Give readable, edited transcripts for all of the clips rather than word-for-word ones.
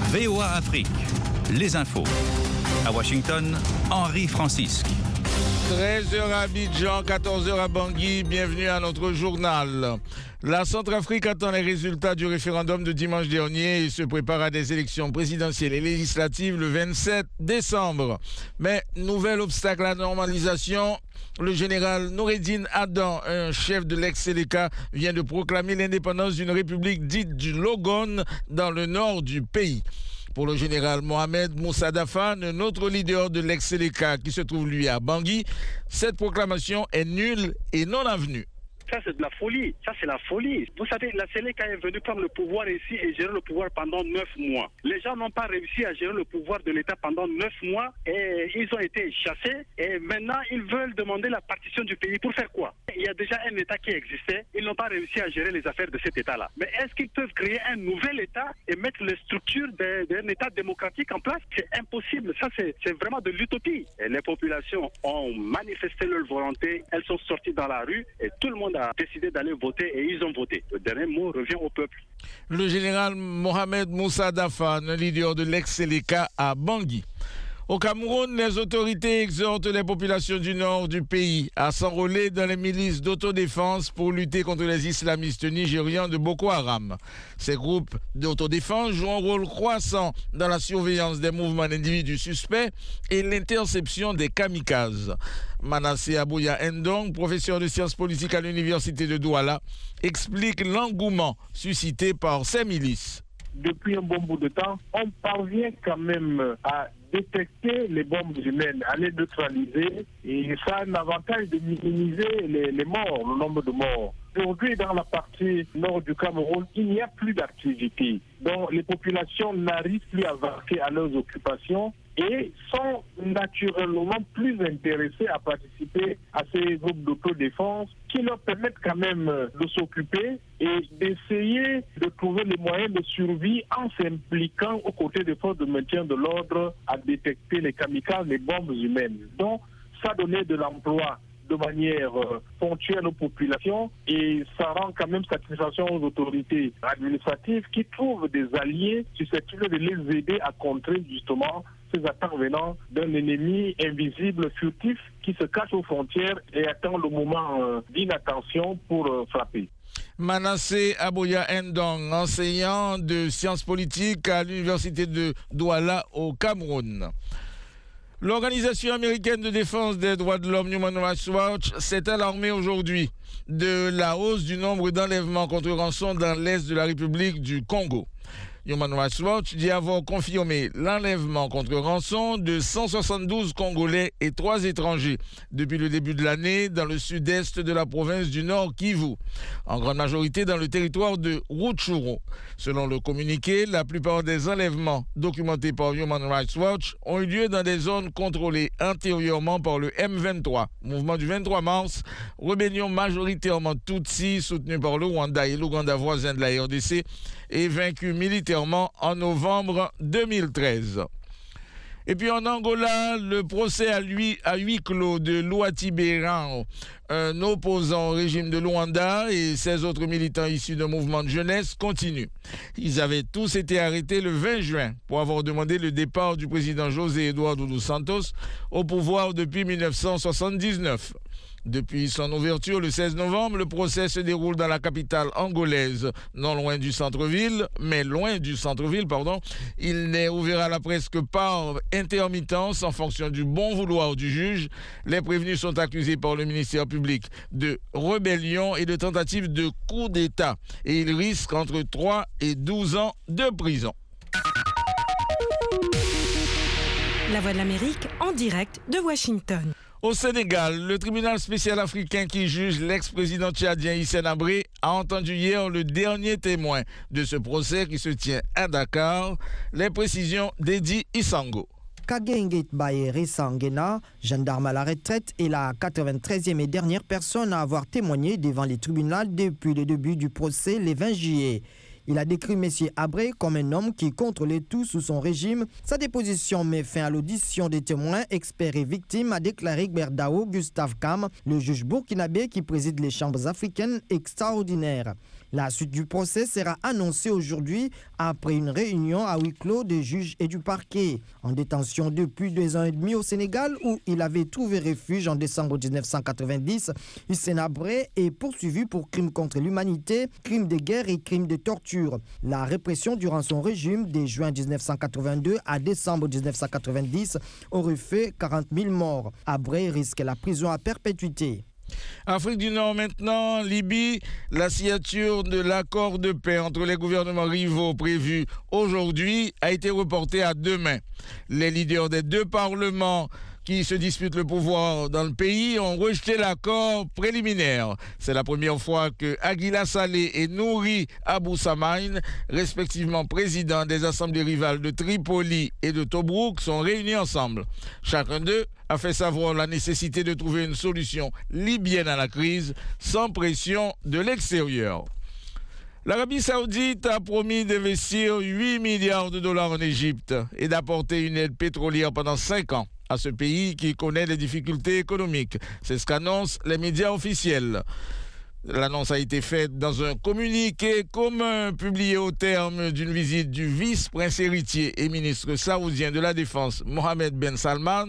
VOA Afrique, les infos. À Washington, Henri Francisque. 13h à Abidjan, 14h à Bangui, bienvenue à notre journal. La Centrafrique attend les résultats du référendum de dimanche dernier et se prépare à des élections présidentielles et législatives le 27 décembre. Mais nouvel obstacle à la normalisation, le général Noureddine Adam, un chef de l'ex-Séléka, vient de proclamer l'indépendance d'une république dite du Logone dans le nord du pays. Pour le général Mohamed Moussa Dafan, un autre leader de l'ex-Séléka qui se trouve lui à Bangui, cette proclamation est nulle et non avenue. Ça, c'est de la folie. Ça, c'est la folie. Vous savez, la Séléka est venue prendre le pouvoir ici et gérer le pouvoir pendant 9 mois. Les gens n'ont pas réussi à gérer le pouvoir de l'État pendant 9 mois et ils ont été chassés. Et maintenant, ils veulent demander la partition du pays. Pour faire quoi? Il y a déjà un État qui existait. Ils n'ont pas réussi à gérer les affaires de cet État-là. Mais est-ce qu'ils peuvent créer un nouvel État et mettre les structures d'un État démocratique en place? C'est impossible. Ça, c'est vraiment de l'utopie. Et les populations ont manifesté leur volonté. Elles sont sorties dans la rue et tout le monde a décidé d'aller voter et ils ont voté. Le dernier mot revient au peuple. Le général Mohamed Moussa Dafan, leader de l'ex-Séléka à Bangui. Au Cameroun, les autorités exhortent les populations du nord du pays à s'enrôler dans les milices d'autodéfense pour lutter contre les islamistes nigérians de Boko Haram. Ces groupes d'autodéfense jouent un rôle croissant dans la surveillance des mouvements d'individus suspects et l'interception des kamikazes. Manasseh Abouya Ndong, professeur de sciences politiques à l'université de Douala, explique l'engouement suscité par ces milices. Depuis un bon bout de temps, on parvient quand même à détecter les bombes humaines, à les neutraliser, et ça a un avantage de minimiser les morts, le nombre de morts. Aujourd'hui, dans la partie nord du Cameroun, il n'y a plus d'activité. Donc les populations n'arrivent plus à vaquer à leurs occupations et sont naturellement plus intéressés à participer à ces groupes d'autodéfense qui leur permettent quand même de s'occuper et d'essayer de trouver les moyens de survie en s'impliquant aux côtés des forces de maintien de l'ordre à détecter les kamikazes, les bombes humaines. Donc, ça donnait de l'emploi de manière ponctuelle aux populations et ça rend quand même satisfaction aux autorités administratives qui trouvent des alliés susceptibles de les aider à contrer justement ces attaques venant d'un ennemi invisible, furtif, qui se cache aux frontières et attend le moment d'inattention pour frapper. Manasseh Abouya Ndong, enseignant de sciences politiques à l'université de Douala au Cameroun. L'Organisation américaine de défense des droits de l'homme Human Rights Watch s'est alarmée aujourd'hui de la hausse du nombre d'enlèvements contre rançon dans l'est de la République du Congo. Human Rights Watch dit avoir confirmé l'enlèvement contre rançon de 172 Congolais et 3 étrangers depuis le début de l'année dans le sud-est de la province du Nord Kivu, en grande majorité dans le territoire de Rutshuru. Selon le communiqué, la plupart des enlèvements documentés par Human Rights Watch ont eu lieu dans des zones contrôlées antérieurement par le M23, mouvement du 23 mars, rébellion majoritairement Tutsi soutenue par le Rwanda et l'Ouganda voisin de la RDC et vaincu militairement en novembre 2013. Et puis en Angola, le procès à huis clos de Louati Beran, un opposant au régime de Luanda et 16 autres militants issus d'un mouvement de jeunesse continue. Ils avaient tous été arrêtés le 20 juin pour avoir demandé le départ du président José Eduardo dos Santos au pouvoir depuis 1979. Depuis son ouverture le 16 novembre, le procès se déroule dans la capitale angolaise, non loin du centre-ville, mais loin du centre-ville, pardon. Il n'est ouvert à la presse que par intermittence en fonction du bon vouloir du juge. Les prévenus sont accusés par le ministère public de rébellion et de tentative de coup d'État et ils risquent entre 3 et 12 ans de prison. La Voix de l'Amérique en direct de Washington. Au Sénégal, le tribunal spécial africain qui juge l'ex-président tchadien Hissène Habré a entendu hier le dernier témoin de ce procès qui se tient à Dakar. Les précisions d'Edi Isango. Kagengit Bayeri Sangena, gendarme à la retraite, est la 93e et dernière personne à avoir témoigné devant les tribunaux depuis le début du procès le 20 juillet. Il a décrit M. Habré comme un homme qui contrôlait tout sous son régime. Sa déposition met fin à l'audition des témoins, experts et victimes, a déclaré Gberdao Gustave Kam, le juge burkinabé qui préside les chambres africaines extraordinaires. La suite du procès sera annoncée aujourd'hui après une réunion à huis clos des juges et du parquet. En détention depuis 2 ans et demi au Sénégal où il avait trouvé refuge en décembre 1990, Hissène Habré est poursuivi pour crimes contre l'humanité, crimes de guerre et crimes de torture. La répression durant son régime de juin 1982 à décembre 1990 aurait fait 40 000 morts. Habré risque la prison à perpétuité. Afrique du Nord maintenant, Libye, la signature de l'accord de paix entre les gouvernements rivaux prévu aujourd'hui a été reportée à demain. Les leaders des 2 parlements qui se disputent le pouvoir dans le pays ont rejeté l'accord préliminaire. C'est la première fois que Aguila Saleh et Nouri Abou Samaïn, respectivement présidents des assemblées rivales de Tripoli et de Tobrouk, sont réunis ensemble. Chacun d'eux a fait savoir la nécessité de trouver une solution libyenne à la crise sans pression de l'extérieur. L'Arabie Saoudite a promis d'investir 8 milliards de dollars en Égypte et d'apporter une aide pétrolière pendant 5 ans à ce pays qui connaît des difficultés économiques. C'est ce qu'annoncent les médias officiels. L'annonce a été faite dans un communiqué commun publié au terme d'une visite du vice-prince héritier et ministre saoudien de la Défense Mohammed Ben Salman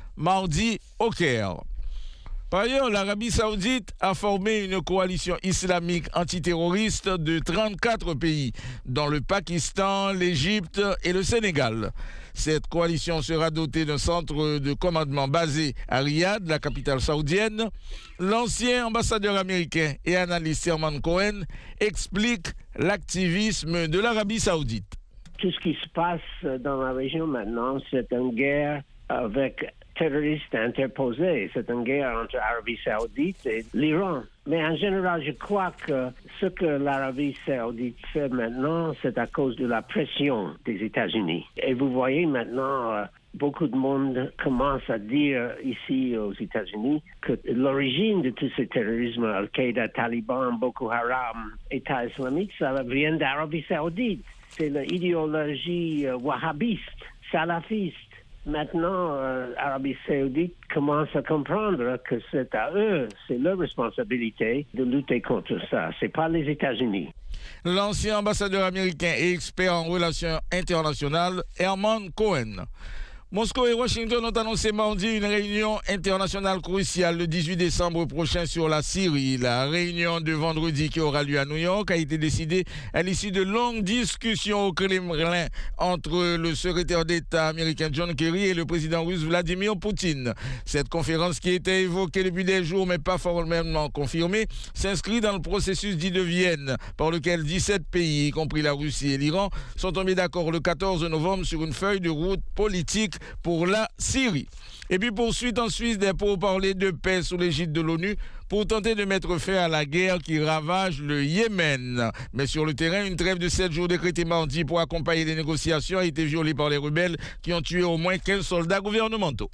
mardi au Caire. Par ailleurs, l'Arabie Saoudite a formé une coalition islamique antiterroriste de 34 pays, dont le Pakistan, l'Égypte et le Sénégal. Cette coalition sera dotée d'un centre de commandement basé à Riyad, la capitale saoudienne. L'ancien ambassadeur américain et analyste Herman Cohen explique l'activisme de l'Arabie Saoudite. Tout ce qui se passe dans la région maintenant, c'est une guerre avec terroristes interposés. C'est une guerre entre l'Arabie Saoudite et l'Iran. Mais en général, je crois que ce que l'Arabie Saoudite fait maintenant, c'est à cause de la pression des États-Unis. Et vous voyez maintenant, beaucoup de monde commence à dire ici aux États-Unis que l'origine de tout ce terrorisme, Al-Qaïda, Taliban, Boko Haram, État islamique, ça vient d'Arabie Saoudite. C'est l'idéologie wahhabiste, salafiste. Maintenant, l'Arabie Saoudite commence à comprendre que c'est à eux, c'est leur responsabilité de lutter contre ça. C'est pas les États-Unis. L'ancien ambassadeur américain et expert en relations internationales, Herman Cohen. Moscou et Washington ont annoncé mardi une réunion internationale cruciale le 18 décembre prochain sur la Syrie. La réunion de vendredi qui aura lieu à New York a été décidée à l'issue de longues discussions au Kremlin entre le secrétaire d'État américain John Kerry et le président russe Vladimir Poutine. Cette conférence qui était évoquée depuis des jours mais pas formellement confirmée s'inscrit dans le processus dit de Vienne par lequel 17 pays, y compris la Russie et l'Iran, sont tombés d'accord le 14 novembre sur une feuille de route politique pour la Syrie. Et puis poursuite en Suisse des pourparlers de paix sous l'égide de l'ONU pour tenter de mettre fin à la guerre qui ravage le Yémen. Mais sur le terrain, une trêve de 7 jours décrétée mardi pour accompagner les négociations a été violée par les rebelles qui ont tué au moins 15 soldats gouvernementaux.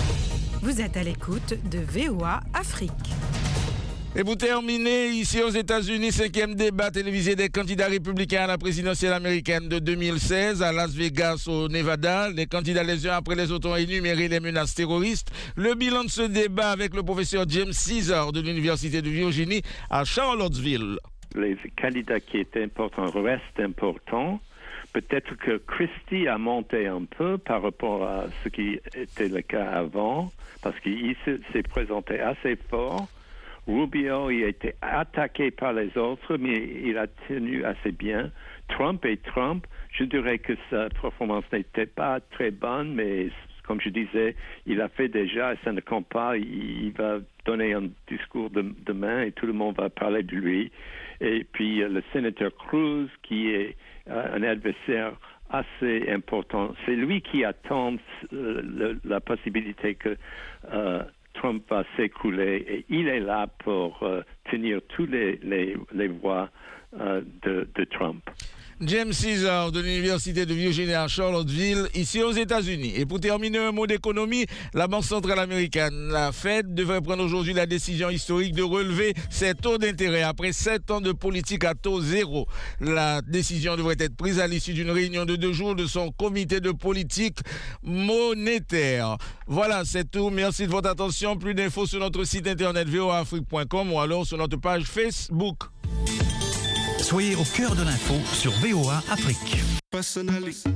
Vous êtes à l'écoute de VOA Afrique. Et pour terminer, ici aux États-Unis, 5e débat télévisé des candidats républicains à la présidentielle américaine de 2016 à Las Vegas, au Nevada. Les candidats les uns après les autres ont énuméré les menaces terroristes. Le bilan de ce débat avec le professeur James Caesar de l'Université de Virginie à Charlottesville. Les candidats qui étaient importants restent importants. Peut-être que Christie a monté un peu par rapport à ce qui était le cas avant, parce qu'il s'est présenté assez fort. Rubio, il a été attaqué par les autres, mais il a tenu assez bien. Trump, je dirais que sa performance n'était pas très bonne, mais comme je disais, il a fait déjà, ça ne compte pas, il va donner un discours demain et tout le monde va parler de lui. Et puis le sénateur Cruz, qui est un adversaire assez important, c'est lui qui attend la possibilité que Trump va s'écrouler et il est là pour tenir toutes les voix de Trump. James Caesar de l'Université de Virginia à Charlottesville, ici aux États-Unis. Et pour terminer, un mot d'économie, la Banque centrale américaine, la Fed, devrait prendre aujourd'hui la décision historique de relever ses taux d'intérêt après 7 ans de politique à taux zéro. La décision devrait être prise à l'issue d'une réunion de 2 jours de son comité de politique monétaire. Voilà, c'est tout. Merci de votre attention. Plus d'infos sur notre site internet voaafrique.com ou alors sur notre page Facebook. Soyez au cœur de l'info sur VOA Afrique.